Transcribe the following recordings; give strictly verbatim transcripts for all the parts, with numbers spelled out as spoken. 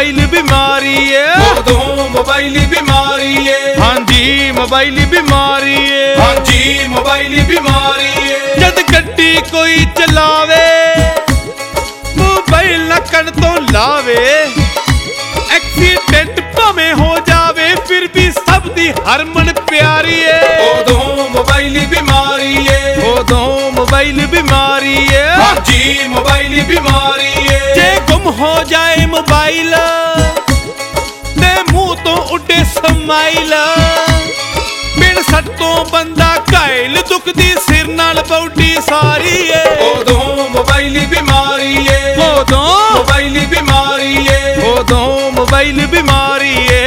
Mobile बीमारी है, उदों मोबाइल बीमारी है। हाँ जी मोबाइल बीमारी है, हाँ जी मोबाइल बीमारी है। जद गड्डी कोई चलावे मोबाइल ना कन तो लावे, एक्सीडेंट भावें हो जावे फिर भी सब दी हरमन प्यारी है। उदों मोबाइल बीमारी है, उदों मोबाइल बीमारी है। हाँ जी मोबाइल बीमारी है। जे गुम हो जाए मोबाइल ते मुंह तो उड़े समाइल, बिन सट्टों बंदा घायल दुखदी सिर नाल बौडी सारी है। उदों मोबाइल बीमारी है, उदों मोबाइल बीमारी है। उदों मोबाइल बीमारी है।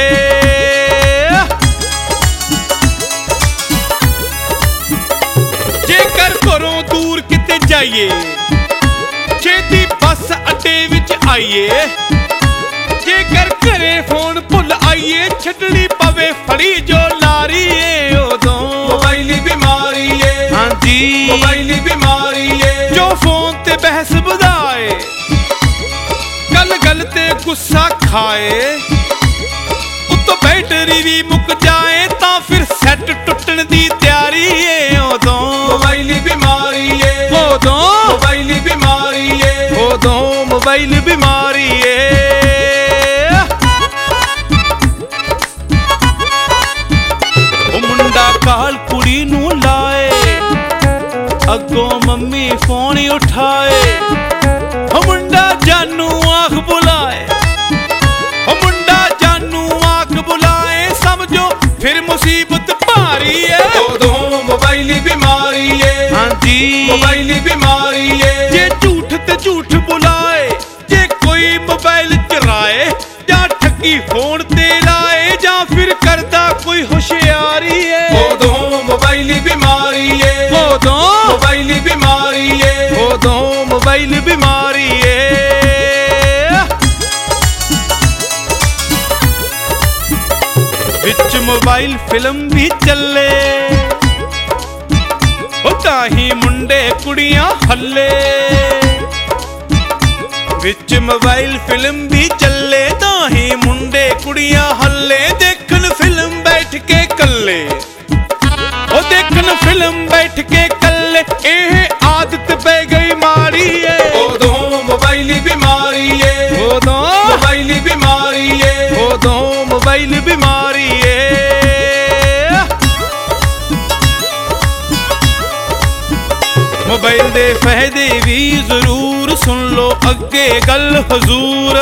जेकर घरों दूर किते जाइए छेती बस अड्डे विच आइए, जेकर घरे फोन भुल आइए छड्डनी पवे फड़ी जो लारी है। उदों मोबाइल बीमारी है, हाँ जी मोबाइल बीमारी है। जो फोन ते बहस बुधाए गल गल ते गुस्सा खाए, उत्तों बैटरी भी मुक जाए तां फिर सैट टुटण दी तैयारी है। उदों मोबाइल बीमारी है, उदों मोबाइल बीमारी है। उदों मोबाइल बीमारी है। ओ मुंडा काल कुड़ी नू लाए, अगों मम्मी फोन ही उठाए, ओ मुंडा जानू आख बुलाए, ओ मुंडा जानू आख बुलाए, समझो फिर मुसीबत भारी है। उदों मोबाइल बीमारी है, हाँ जी मोबाइल बीमारी है। जे झूठ ते झूठ बुलाए, जे कोई मोबाइल चुराए या ठगी फोन ते लाए, या फिर करदा कोई होशियारी है। उदों मोबाइल बीमारी है, उदों मोबाइल बीमारी है। उदों मोबाइल बीमारी है। विच मोबाइल फिल्म भी चले, ताही मुंडे कुड़ियां हल्ले, विच मोबाइल फिल्म भी चले ताही मुंडे कुड़ियां हल्ले, देखन फिल्म बैठ के कल्ले, ओ देखन फिल्म बैठ के कल्ले, एह आदत पै गई माड़ी है। उदों मोबाइल बीमारी है, उदों मोबाइल बीमारी है। उदों मोबाइल बीमारी है। मोबाइल दे फायदे भी जरूर सुन लो अगे गल हजूर,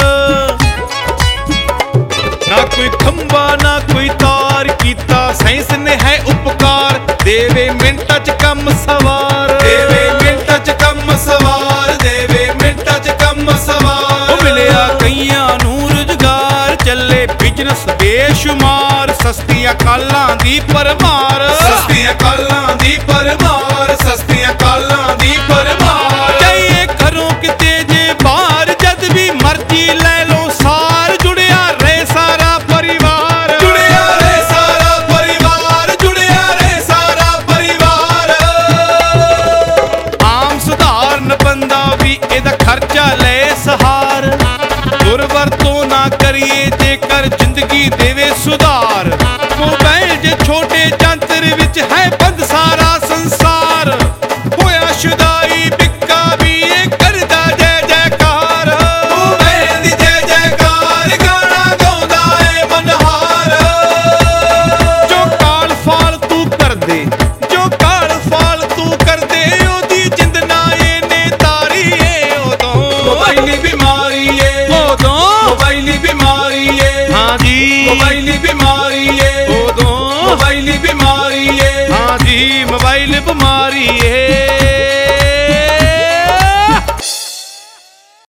ना कोई खंबा ना कोई तार, कीता साइंस ने है उपकार, देवे मिंटा च कम सवार, देवे मिंटा च कम सवार, देवे मिंटा च कम सवार। ओ मिलिया कईयां नू रुजगार, चले बिजनस बेशुमार, सस्तियां कालां दी परमार, सस्तियां कालां दी परमार, सस्तियां कालां दी परमार। जाइए घरों किते जे बाहर, जद भी मर्जी ले लो सार, जुड़िया रहे सारा परिवार, जुड़िया रहे सारा परिवार, जुड़िया रहे सारा परिवार। आम सुधारन बंदा भी एदा खर्चा ले सहार, दुरवरतों ना करिए जेकर जिंदगी देवे सुधार, मोबाइल जे छोटे जंतर विच है बंद सारा संसार, होया शुदाई बिक्का भी ये करदा जय जयकार, मोबाइल दी जय जयकार, गाना गाउंदा है मनहार। जो काल फालतू कर दे, जो काल फालतू कर दे, ओदी जिंद ना एने तारी है। उदों मोबाइल बीमारी है, उदों मोबाइल बीमारी है। हाँ जी मोबाइल बीमारी है, उदों मोबाइल बीमारी है। हाँ जी मोबाइल बीमारी है।